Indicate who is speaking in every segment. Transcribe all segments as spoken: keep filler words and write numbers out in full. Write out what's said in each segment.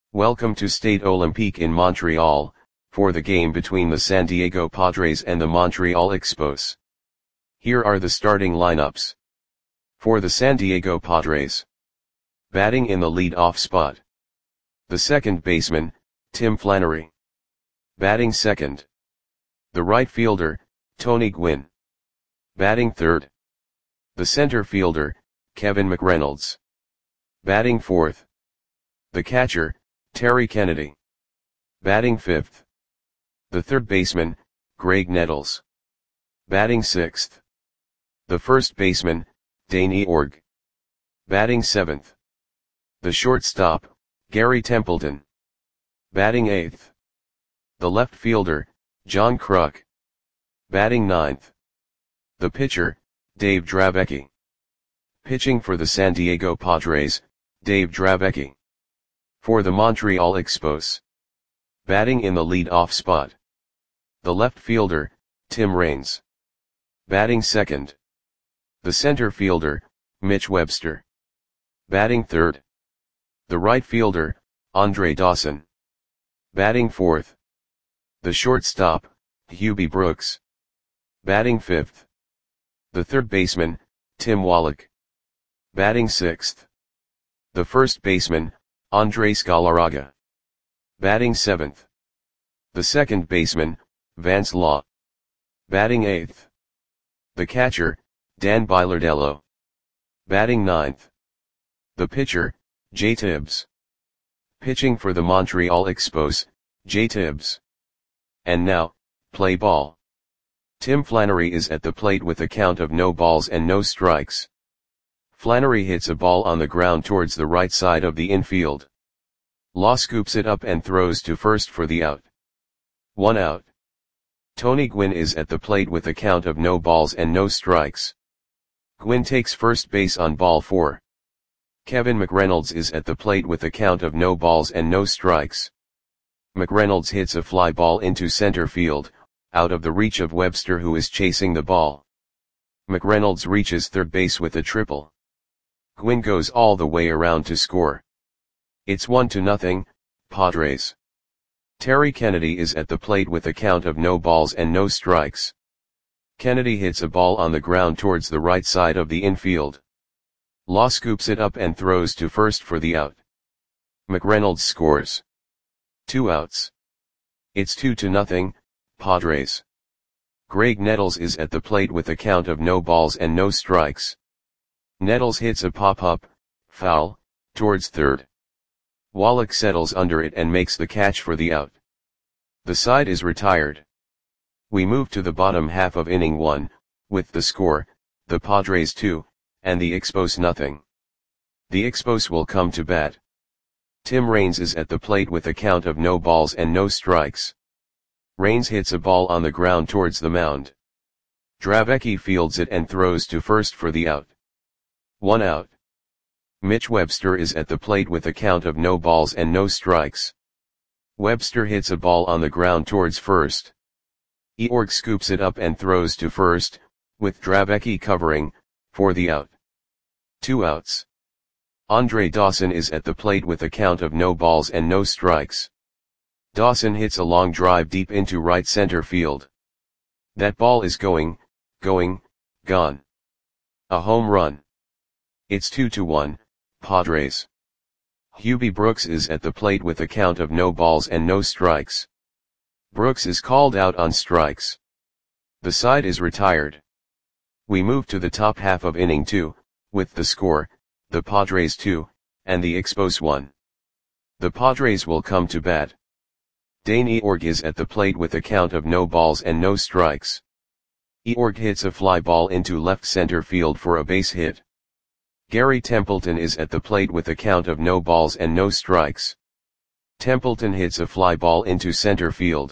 Speaker 1: Welcome to Stade Olympique in Montreal, for the game between the San Diego Padres and the Montreal Expos. Here are the starting lineups. For the San Diego Padres. Batting in the lead-off spot. The second baseman, Tim Flannery. Batting second. The right fielder, Tony Gwynn. Batting third. The center fielder, Kevin McReynolds. Batting fourth. The catcher, Terry Kennedy. Batting fifth. The third baseman, Graig Nettles. Batting sixth. The first baseman, Dane Eorg. Batting seventh. The shortstop, Gary Templeton. Batting eighth. The left fielder, John Kruk. Batting ninth. The pitcher, Dave Dravecky. Pitching for the San Diego Padres, Dave Dravecky. For the Montreal Expos. Batting in the lead-off spot. The left fielder, Tim Raines. Batting second. The center fielder, Mitch Webster. Batting third. The right fielder, Andre Dawson. Batting fourth. The shortstop, Hubie Brooks. Batting fifth. The third baseman, Tim Wallach. Batting sixth. The first baseman, Andres Galarraga. Batting seventh. The second baseman, Vance Law. Batting eighth. The catcher, Dan Bilardello. Batting ninth. The pitcher, Jay Tibbs. Pitching for the Montreal Expos, Jay Tibbs. And now, play ball. Tim Flannery is at the plate with a count of no balls and no strikes. Flannery hits a ball on the ground towards the right side of the infield. Law scoops it up and throws to first for the out. One out. Tony Gwynn is at the plate with a count of no balls and no strikes. Gwynn takes first base on ball four. Kevin McReynolds is at the plate with a count of no balls and no strikes. McReynolds hits a fly ball into center field, out of the reach of Webster, who is chasing the ball. McReynolds reaches third base with a triple. Gwynn goes all the way around to score. It's one to nothing, Padres. Terry Kennedy is at the plate with a count of no balls and no strikes. Kennedy hits a ball on the ground towards the right side of the infield. Law scoops it up and throws to first for the out. McReynolds scores. Two outs. It's two to nothing, Padres. Graig Nettles is at the plate with a count of no balls and no strikes. Nettles hits a pop-up, foul, towards third. Wallach settles under it and makes the catch for the out. The side is retired. We move to the bottom half of inning one, with the score, the Padres two, and the Expos nothing. The Expos will come to bat. Tim Raines is at the plate with a count of no balls and no strikes. Raines hits a ball on the ground towards the mound. Dravecky fields it and throws to first for the out. One out. Mitch Webster is at the plate with a count of no balls and no strikes. Webster hits a ball on the ground towards first. Eorg scoops it up and throws to first, with Dravecky covering, for the out. Two outs. Andre Dawson is at the plate with a count of no balls and no strikes. Dawson hits a long drive deep into right center field. That ball is going, going, gone. A home run. It's two to one, Padres. Hubie Brooks is at the plate with a count of no balls and no strikes. Brooks is called out on strikes. The side is retired. We move to the top half of inning two, with the score, the Padres two, and the Expos one. The Padres will come to bat. Dane Eorg is at the plate with a count of no balls and no strikes. Eorg hits a fly ball into left center field for a base hit. Gary Templeton is at the plate with a count of no balls and no strikes. Templeton hits a fly ball into center field.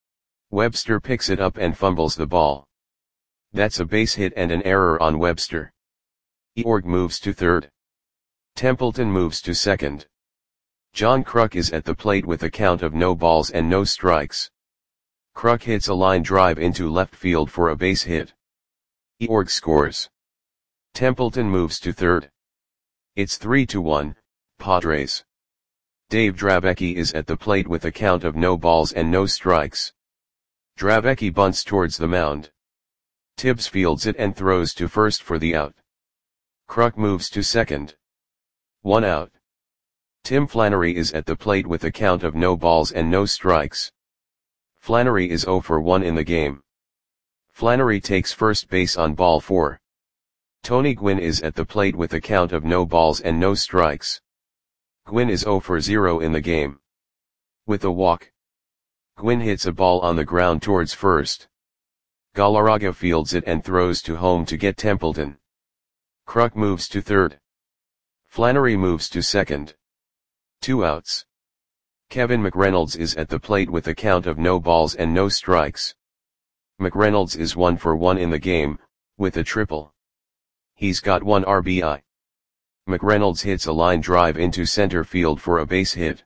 Speaker 1: Webster picks it up and fumbles the ball. That's a base hit and an error on Webster. Eorg moves to third. Templeton moves to second. John Kruk is at the plate with a count of no balls and no strikes. Kruk hits a line drive into left field for a base hit. Eorg scores. Templeton moves to third. It's three to one, Padres. Dave Drabecki is at the plate with a count of no balls and no strikes. Drabecki bunts towards the mound. Tibbs fields it and throws to first for the out. Kruk moves to second. One out. Tim Flannery is at the plate with a count of no balls and no strikes. Flannery is zero for one in the game. Flannery takes first base on ball four. Tony Gwynn is at the plate with a count of no balls and no strikes. Gwynn is zero for zero in the game. With a walk, Gwynn hits a ball on the ground towards first. Galarraga fields it and throws to home to get Templeton. Kruk moves to third. Flannery moves to second. Two outs. Kevin McReynolds is at the plate with a count of no balls and no strikes. McReynolds is one for one in the game, with a triple. He's got one R B I. McReynolds hits a line drive into center field for a base hit.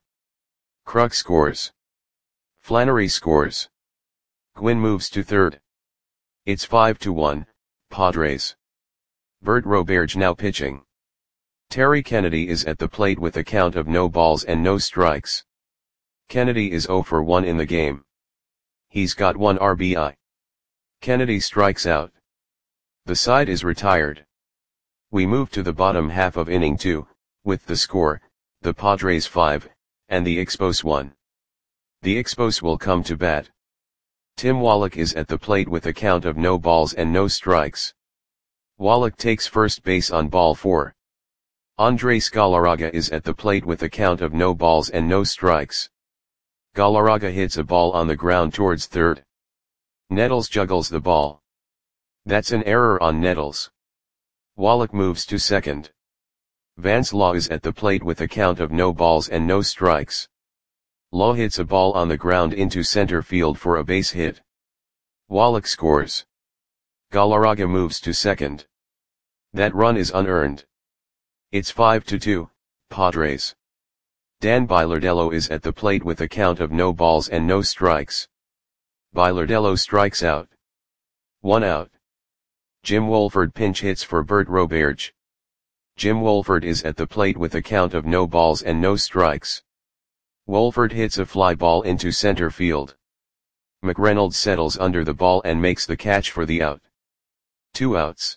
Speaker 1: Kruk scores. Flannery scores. Gwynn moves to third. It's five to one, Padres. Bert Roberge now pitching. Terry Kennedy is at the plate with a count of no balls and no strikes. Kennedy is zero for one in the game. He's got one R B I. Kennedy strikes out. The side is retired. We move to the bottom half of inning two, with the score, the Padres five, and the Expos one. The Expos will come to bat. Tim Wallach is at the plate with a count of no balls and no strikes. Wallach takes first base on ball four. Andres Galarraga is at the plate with a count of no balls and no strikes. Galarraga hits a ball on the ground towards third. Nettles juggles the ball. That's an error on Nettles. Wallach moves to second. Vance Law is at the plate with a count of no balls and no strikes. Law hits a ball on the ground into center field for a base hit. Wallach scores. Galarraga moves to second. That run is unearned. It's five to two, Padres. Dan Bilardello is at the plate with a count of no balls and no strikes. Bilardello strikes out. One out. Jim Wolford pinch hits for Bert Roberge. Jim Wolford is at the plate with a count of no balls and no strikes. Wolford hits a fly ball into center field. McReynolds settles under the ball and makes the catch for the out. Two outs.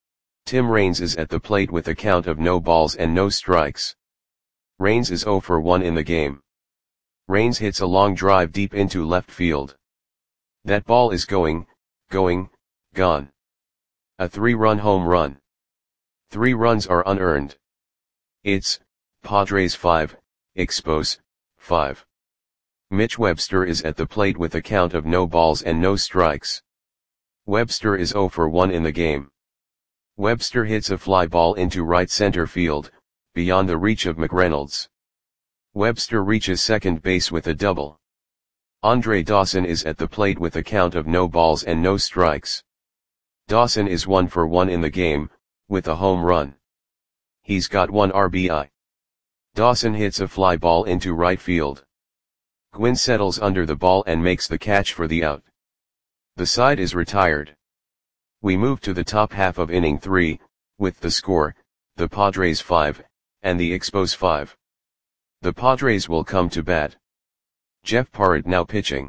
Speaker 1: Tim Raines is at the plate with a count of no balls and no strikes. Raines is zero for one in the game. Raines hits a long drive deep into left field. That ball is going, going, gone. A three-run home run. Three runs are unearned. It's Padres five, Expos five. Mitch Webster is at the plate with a count of no balls and no strikes. Webster is zero for one in the game. Webster hits a fly ball into right center field, beyond the reach of McReynolds. Webster reaches second base with a double. Andre Dawson is at the plate with a count of no balls and no strikes. Dawson is one for one in the game, with a home run. He's got one R B I. Dawson hits a fly ball into right field. Gwynn settles under the ball and makes the catch for the out. The side is retired. We move to the top half of inning three, with the score, the Padres five, and the Expos five. The Padres will come to bat. Jeff Parrott now pitching.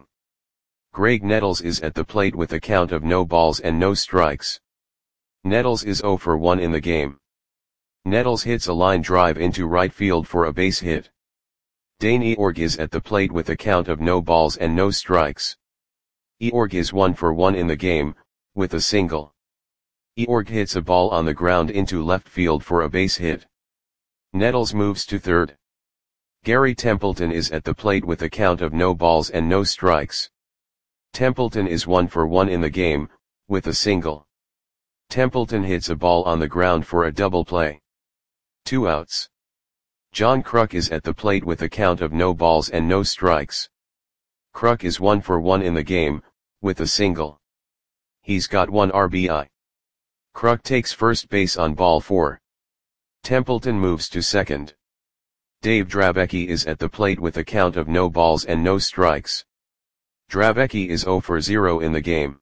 Speaker 1: Greg Nettles is at the plate with a count of no balls and no strikes. Nettles is zero for one in the game. Nettles hits a line drive into right field for a base hit. Dane Eorg is at the plate with a count of no balls and no strikes. Eorg is one for one in the game, with a single. Eorg hits a ball on the ground into left field for a base hit. Nettles moves to third. Gary Templeton is at the plate with a count of no balls and no strikes. Templeton is one for one in the game, with a single. Templeton hits a ball on the ground for a double play. Two outs. John Kruk is at the plate with a count of no balls and no strikes. Kruk is one for one in the game, with a single. He's got one R B I. Kruk takes first base on ball four. Templeton moves to second. Dave Drabecki is at the plate with a count of no balls and no strikes. Drabecki is zero for zero in the game.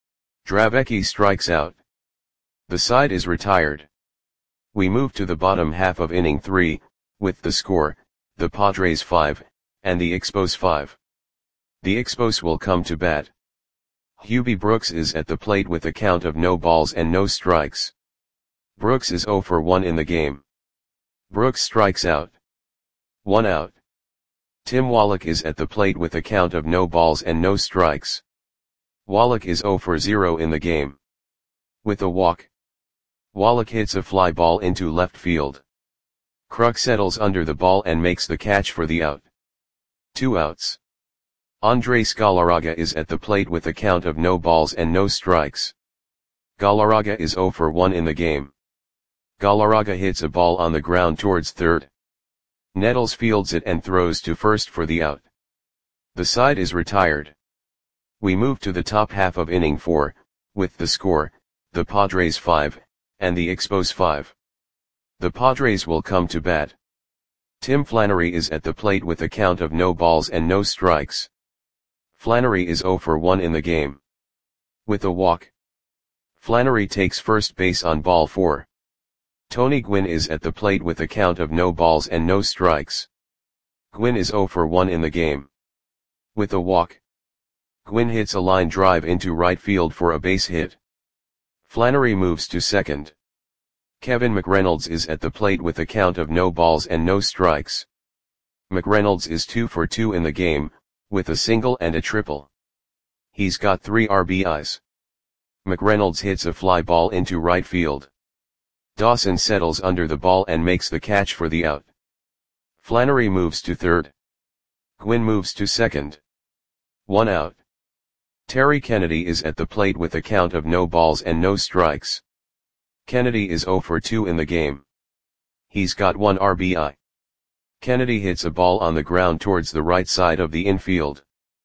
Speaker 1: Drabecki strikes out. The side is retired. We move to the bottom half of inning three, with the score, the Padres five, and the Expos five. The Expos will come to bat. Hubie Brooks is at the plate with a count of no balls and no strikes. Brooks is zero for one in the game. Brooks strikes out. One out. Tim Wallach is at the plate with a count of no balls and no strikes. Wallach is zero for zero in the game. With a walk, Wallach hits a fly ball into left field. Kruk settles under the ball and makes the catch for the out. Two outs. Andres Galarraga is at the plate with a count of no balls and no strikes. Galarraga is zero for one in the game. Galarraga hits a ball on the ground towards third. Nettles fields it and throws to first for the out. The side is retired. We move to the top half of inning four, with the score, the Padres five, and the Expos five. The Padres will come to bat. Tim Flannery is at the plate with a count of no balls and no strikes. Flannery is zero for one in the game. With a walk, Flannery takes first base on ball four. Tony Gwynn is at the plate with a count of no balls and no strikes. Gwynn is zero for one in the game. With a walk, Gwynn hits a line drive into right field for a base hit. Flannery moves to second. Kevin McReynolds is at the plate with a count of no balls and no strikes. McReynolds is two for two in the game, with a single and a triple. He's got three R B Is. McReynolds hits a fly ball into right field. Dawson settles under the ball and makes the catch for the out. Flannery moves to third. Gwynn moves to second. One out. Terry Kennedy is at the plate with a count of no balls and no strikes. Kennedy is zero for two in the game. He's got one R B I. Kennedy hits a ball on the ground towards the right side of the infield.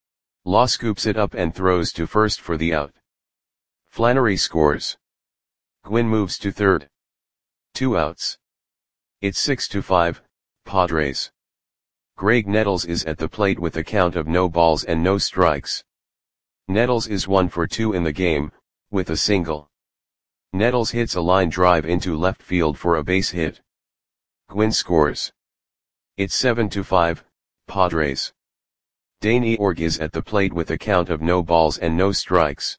Speaker 1: Law scoops it up and throws to first for the out. Flannery scores. Gwynn moves to third. Two outs. It's six to five, Padres. Greg Nettles is at the plate with a count of no balls and no strikes. Nettles is one for two in the game, with a single. Nettles hits a line drive into left field for a base hit. Gwynn scores. It's seven to five, Padres. Dane Eorg is at the plate with a count of no balls and no strikes.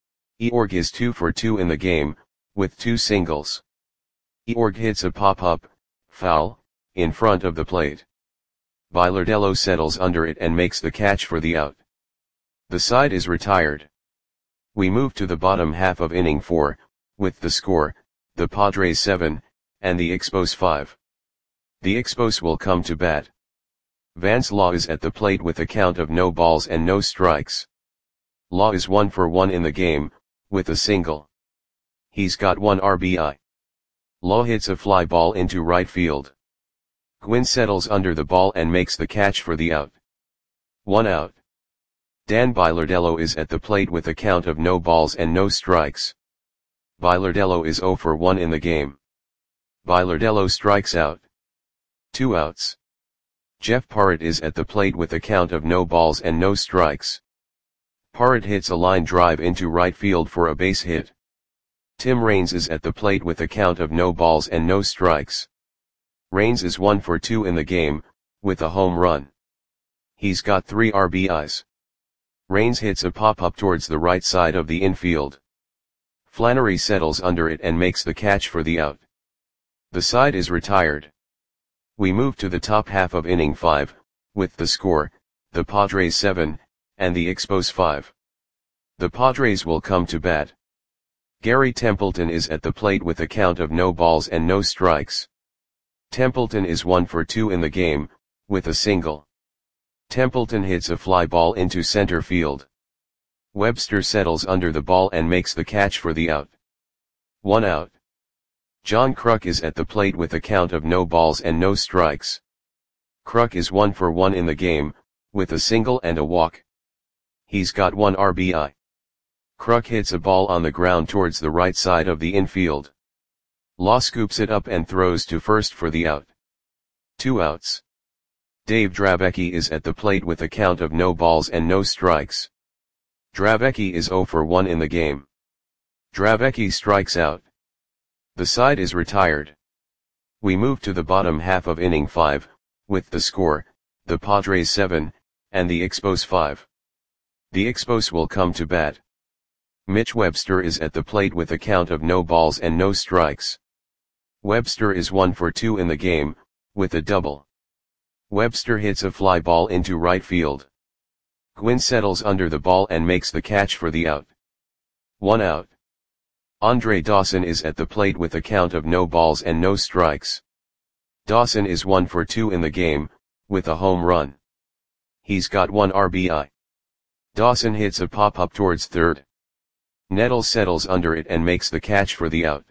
Speaker 1: Eorg is two for two in the game, with two singles. Eorg hits a pop-up, foul, in front of the plate. Bilardello settles under it and makes the catch for the out. The side is retired. We move to the bottom half of inning four, with the score, the Padres seven, and the Expos five. The Expos will come to bat. Vance Law is at the plate with a count of no balls and no strikes. Law is one for one in the game, with a single. He's got one R B I. Law hits a fly ball into right field. Gwynn settles under the ball and makes the catch for the out. One out. Dan Bilardello is at the plate with a count of no balls and no strikes. Bilardello is zero for one in the game. Bilardello strikes out. Two outs. Jeff Parrott is at the plate with a count of no balls and no strikes. Parrott hits a line drive into right field for a base hit. Tim Raines is at the plate with a count of no balls and no strikes. Raines is one for two in the game, with a home run. He's got three R B Is. Raines hits a pop-up towards the right side of the infield. Flannery settles under it and makes the catch for the out. The side is retired. We move to the top half of inning five, with the score, the Padres seven, and the Expos five. The Padres will come to bat. Gary Templeton is at the plate with a count of no balls and no strikes. Templeton is one for two in the game, with a single. Templeton hits a fly ball into center field. Webster settles under the ball and makes the catch for the out. One out. John Kruk is at the plate with a count of no balls and no strikes. Kruk is one for one in the game, with a single and a walk. He's got one R B I. Kruk hits a ball on the ground towards the right side of the infield. Law scoops it up and throws to first for the out. Two outs. Dave Dravecky is at the plate with a count of no balls and no strikes. Dravecky is zero for one in the game. Dravecky strikes out. The side is retired. We move to the bottom half of inning five, with the score, the Padres seven, and the Expos five. The Expos will come to bat. Mitch Webster is at the plate with a count of no balls and no strikes. Webster is one for two in the game, with a double. Webster hits a fly ball into right field. Gwynn settles under the ball and makes the catch for the out. One out. Andre Dawson is at the plate with a count of no balls and no strikes. Dawson is one for two in the game, with a home run. He's got one R B I. Dawson hits a pop-up towards third. Nettles settles under it and makes the catch for the out.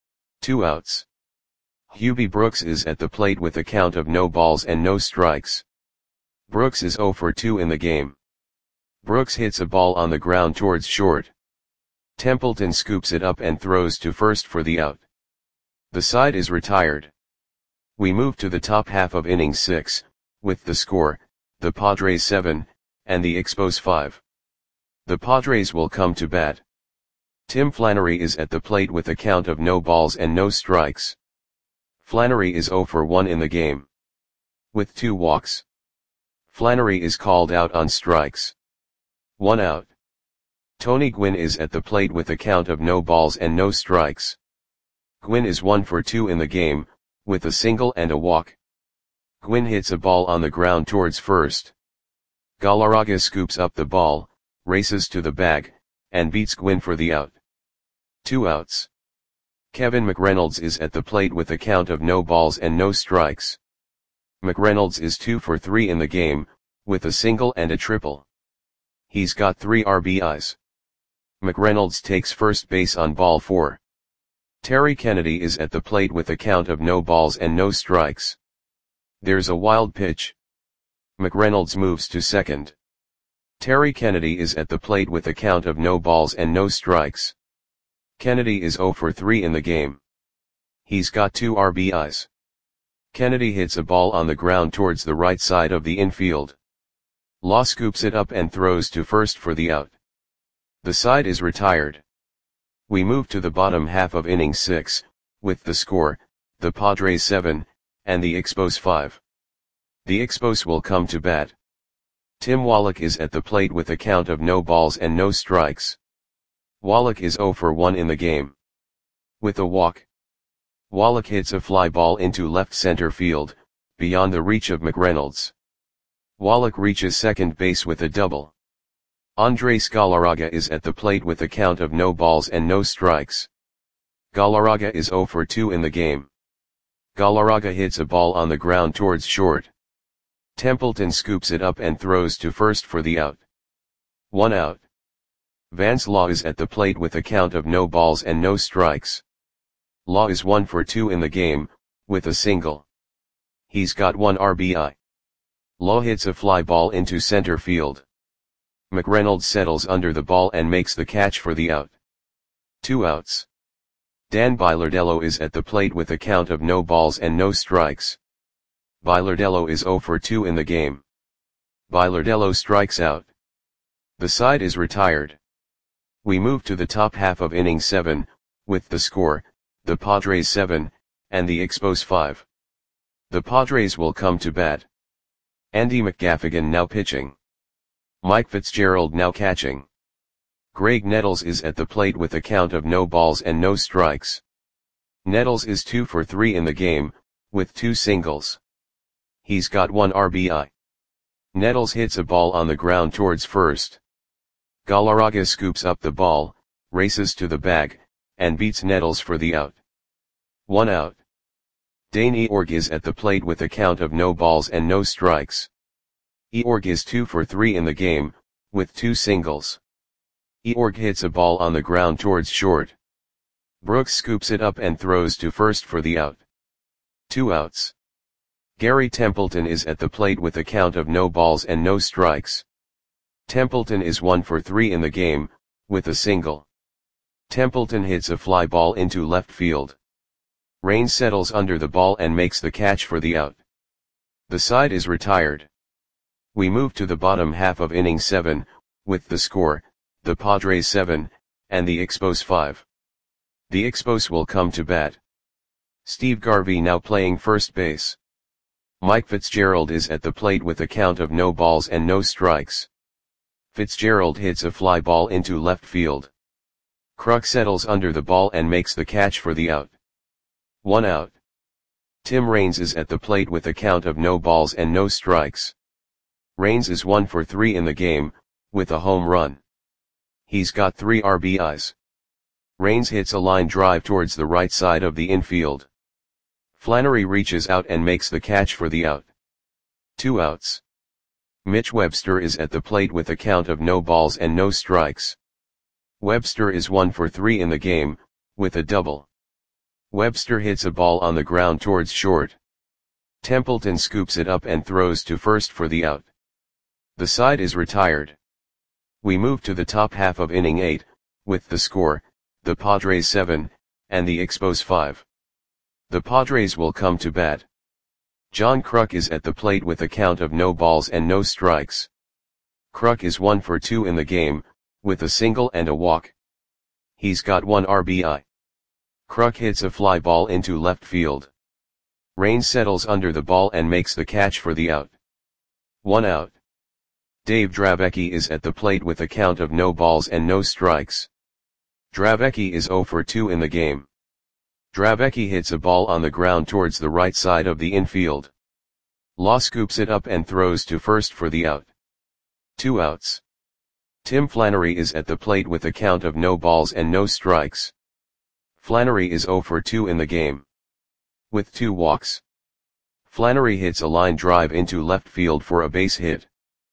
Speaker 1: Two outs. Hubie Brooks is at the plate with a count of no balls and no strikes. Brooks is zero for two in the game. Brooks hits a ball on the ground towards short. Templeton scoops it up and throws to first for the out. The side is retired. We move to the top half of inning six, with the score, the Padres seven, and the Expos five. The Padres will come to bat. Tim Flannery is at the plate with a count of no balls and no strikes. Flannery is zero for one in the game, with two walks. Flannery is called out on strikes. One out. Tony Gwynn is at the plate with a count of no balls and no strikes. Gwynn is one for two in the game, with a single and a walk. Gwynn hits a ball on the ground towards first. Galarraga scoops up the ball, races to the bag, and beats Gwynn for the out. Two outs. Kevin McReynolds is at the plate with a count of no balls and no strikes. McReynolds is two for three in the game, with a single and a triple. He's got three R B Is. McReynolds takes first base on ball four. Terry Kennedy is at the plate with a count of no balls and no strikes. There's a wild pitch. McReynolds moves to second. Terry Kennedy is at the plate with a count of no balls and no strikes. Kennedy is zero for three in the game. He's got two R B Is. Kennedy hits a ball on the ground towards the right side of the infield. Law scoops it up and throws to first for the out. The side is retired. We move to the bottom half of inning six, with the score, the Padres seven, and the Expos five. The Expos will come to bat. Tim Wallach is at the plate with a count of no balls and no strikes. Wallach is zero for one in the game, with a walk. Wallach hits a fly ball into left center field, beyond the reach of McReynolds. Wallach reaches second base with a double. Andres Galarraga is at the plate with a count of no balls and no strikes. Galarraga is zero for two in the game. Galarraga hits a ball on the ground towards short. Templeton scoops it up and throws to first for the out. One out. Vance Law is at the plate with a count of no balls and no strikes. Law is one for two in the game, with a single. He's got one R B I. Law hits a fly ball into center field. McReynolds settles under the ball and makes the catch for the out. Two outs. Dan Bilardello is at the plate with a count of no balls and no strikes. Bilardello is zero for two in the game. Bilardello strikes out. The side is retired. We move to the top half of inning seven, with the score, the Padres seven, and the Expos five. The Padres will come to bat. Andy McGaffigan now pitching. Mike Fitzgerald now catching. Greg Nettles is at the plate with a count of no balls and no strikes. Nettles is two for three in the game, with two singles. He's got one R B I. Nettles hits a ball on the ground towards first. Galarraga scoops up the ball, races to the bag, and beats Nettles for the out. One out. Dane Eorg is at the plate with a count of no balls and no strikes. Eorg is two for three in the game, with two singles. Eorg hits a ball on the ground towards short. Brooks scoops it up and throws to first for the out. Two outs. Gary Templeton is at the plate with a count of no balls and no strikes. Templeton is one for three in the game, with a single. Templeton hits a fly ball into left field. Rain settles under the ball and makes the catch for the out. The side is retired. We move to the bottom half of inning seven, with the score, the Padres seven, and the Expos five. The Expos will come to bat. Steve Garvey now playing first base. Mike Fitzgerald is at the plate with a count of no balls and no strikes. Fitzgerald hits a fly ball into left field. Kruk settles under the ball and makes the catch for the out. One out. Tim Raines is at the plate with a count of no balls and no strikes. Raines is one for three in the game, with a home run. He's got three R B Is. Raines hits a line drive towards the right side of the infield. Flannery reaches out and makes the catch for the out. Two outs. Mitch Webster is at the plate with a count of no balls and no strikes. Webster is one for three in the game, with a double. Webster hits a ball on the ground towards short. Templeton scoops it up and throws to first for the out. The side is retired. We move to the top half of inning eight, with the score, the Padres seven, and the Expos five. The Padres will come to bat. John Kruk is at the plate with a count of no balls and no strikes. Kruk is one for two in the game, with a single and a walk. He's got one R B I. Kruk hits a fly ball into left field. Raines settles under the ball and makes the catch for the out. One out. Dave Dravecky is at the plate with a count of no balls and no strikes. Dravecky is zero for two in the game. Dravecky hits a ball on the ground towards the right side of the infield. Law scoops it up and throws to first for the out. Two outs. Tim Flannery is at the plate with a count of no balls and no strikes. Flannery is zero for two in the game. With two walks. Flannery hits a line drive into left field for a base hit.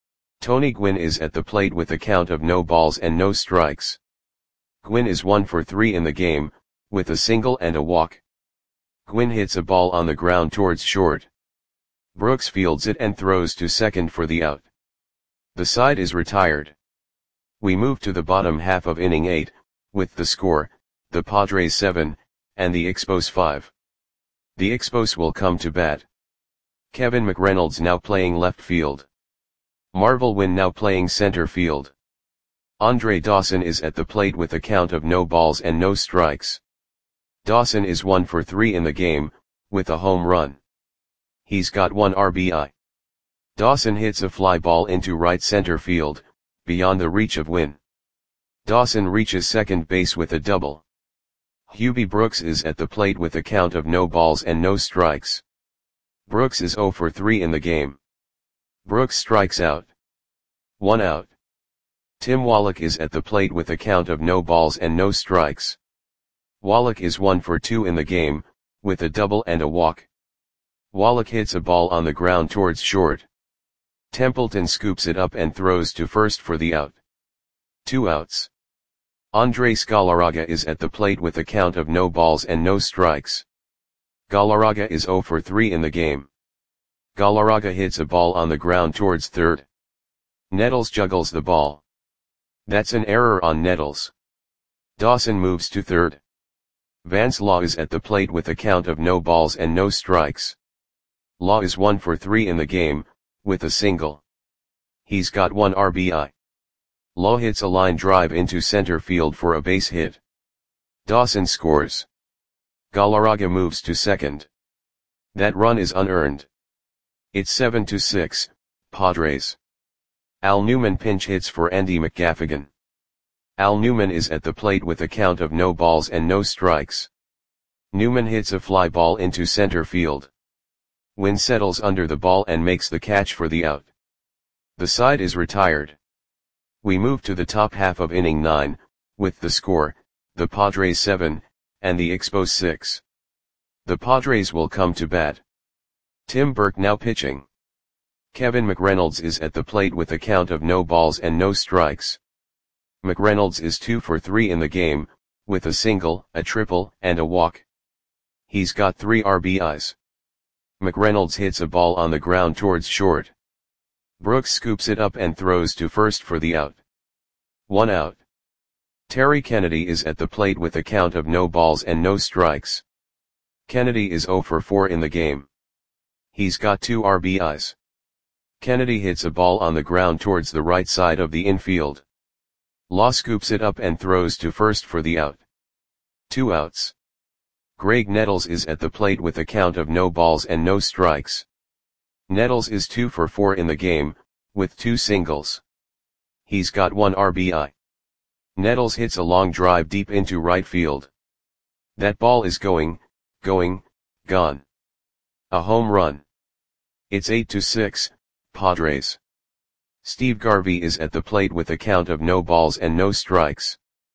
Speaker 1: Tony Gwynn is at the plate with a count of no balls and no strikes. Gwynn is one for three in the game, with a single and a walk. Gwynn hits a ball on the ground towards short. Brooks fields it and throws to second for the out. The side is retired. We move to the bottom half of inning eight, with the score, the Padres seven, and the Expos five. The Expos will come to bat. Kevin McReynolds now playing left field. Marvel Wynn now playing center field. Andre Dawson is at the plate with a count of no balls and no strikes. Dawson is one for three in the game, with a home run. He's got one R B I. Dawson hits a fly ball into right center field, beyond the reach of Wynn. Dawson reaches second base with a double. Hubie Brooks is at the plate with a count of no balls and no strikes. Brooks is zero for three in the game. Brooks strikes out. One out. Tim Wallach is at the plate with a count of no balls and no strikes. Wallach is one for two in the game, with a double and a walk. Wallach hits a ball on the ground towards short. Templeton scoops it up and throws to first for the out. Two outs. Andres Galarraga is at the plate with a count of no balls and no strikes. Galarraga is zero for three in the game. Galarraga hits a ball on the ground towards third. Nettles juggles the ball. That's an error on Nettles. Dawson moves to third. Vance Law is at the plate with a count of no balls and no strikes. Law is one for three in the game, with a single. He's got one R B I. Law hits a line drive into center field for a base hit. Dawson scores. Galarraga moves to second. That run is unearned. It's seven to six, Padres. Al Newman pinch hits for Andy McGaffigan. Al Newman is at the plate with a count of no balls and no strikes. Newman hits a fly ball into center field. Wynn settles under the ball and makes the catch for the out. The side is retired. We move to the top half of inning nine, with the score, the Padres seven, and the Expos six. The Padres will come to bat. Tim Burke now pitching. Kevin McReynolds is at the plate with a count of no balls and no strikes. McReynolds is two for three in the game, with a single, a triple, and a walk. He's got three R B Is. McReynolds hits a ball on the ground towards short. Brooks scoops it up and throws to first for the out. One out. Terry Kennedy is at the plate with a count of no balls and no strikes. Kennedy is zero for four in the game. He's got two R B Is. Kennedy hits a ball on the ground towards the right side of the infield. Law scoops it up and throws to first for the out. Two outs. Greg Nettles is at the plate with a count of no balls and no strikes. Nettles is two for four in the game, with two singles. He's got one R B I. Nettles hits a long drive deep into right field. That ball is going, going, gone. A home run. It's eight to six, Padres. Steve Garvey is at the plate with a count of no balls and no strikes.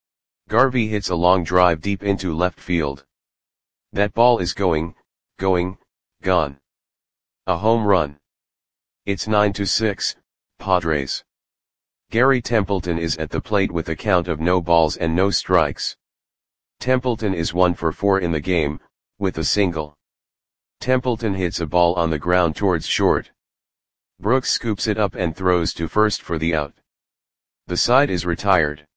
Speaker 1: Garvey hits a long drive deep into left field. That ball is going, going, gone. A home run. It's nine to six, Padres. Gary Templeton is at the plate with a count of no balls and no strikes. Templeton is one for four in the game, with a single. Templeton hits a ball on the ground towards short. Brooks scoops it up and throws to first for the out. The side is retired.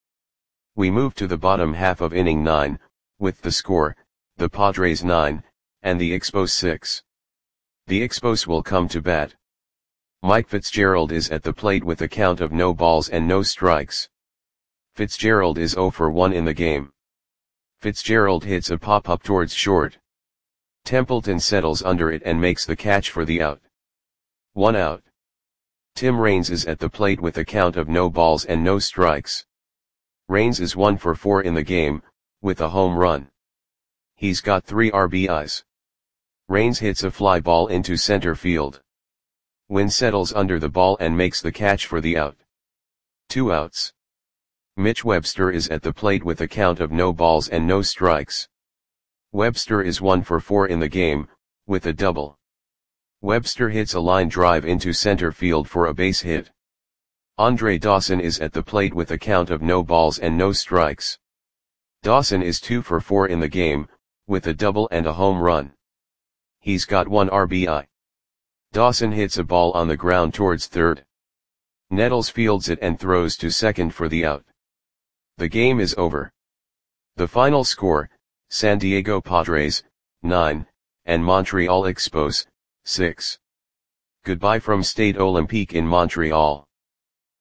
Speaker 1: We move to the bottom half of inning nine, with the score, the Padres nine, and the Expos six. The Expos will come to bat. Mike Fitzgerald is at the plate with a count of no balls and no strikes. Fitzgerald is zero for one in the game. Fitzgerald hits a pop-up towards short. Templeton settles under it and makes the catch for the out. One out. Tim Raines is at the plate with a count of no balls and no strikes. Raines is one for four in the game, with a home run. He's got three R B Is. Raines hits a fly ball into center field. Wynn settles under the ball and makes the catch for the out. Two outs. Mitch Webster is at the plate with a count of no balls and no strikes. Webster is one for four in the game, with a double. Webster hits a line drive into center field for a base hit. Andre Dawson is at the plate with a count of no balls and no strikes. Dawson is two for four in the game, with a double and a home run. He's got one R B I. Dawson hits a ball on the ground towards third. Nettles fields it and throws to second for the out. The game is over. The final score, San Diego Padres, nine, and Montreal Expos, six. Goodbye from Stade Olympique in Montreal.